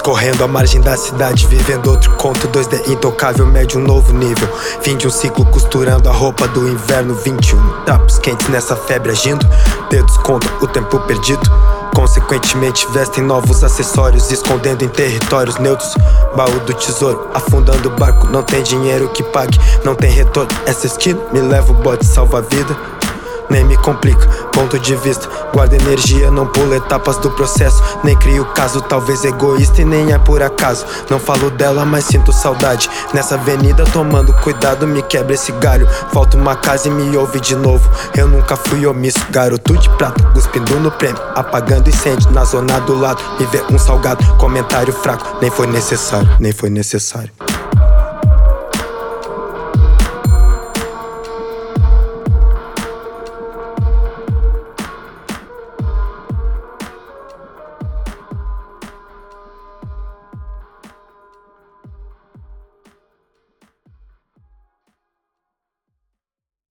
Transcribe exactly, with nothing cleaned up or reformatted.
Escorrendo à margem da cidade, vivendo outro conto. dois D intocável, mede um novo nível. Fim de um ciclo, costurando a roupa do inverno. Vinte e um trapos quentes nessa febre agindo. Dedos contam o tempo perdido. Consequentemente vestem novos acessórios, escondendo em territórios neutros. Baú do tesouro, afundando o barco. Não tem dinheiro que pague, não tem retorno. Essa esquina me leva o bote, salva a vida. Nem me complica, ponto de vista. Guarda energia, não pulo etapas do processo. Nem crio caso, talvez egoísta e nem é por acaso. Não falo dela, mas sinto saudade. Nessa avenida tomando cuidado, me quebra esse galho. Falta uma casa e me ouve de novo. Eu nunca fui omisso, garoto de prata, cuspindo no prêmio, apagando incêndio na zona do lado. Me vê um salgado, comentário fraco. Nem foi necessário, nem foi necessário.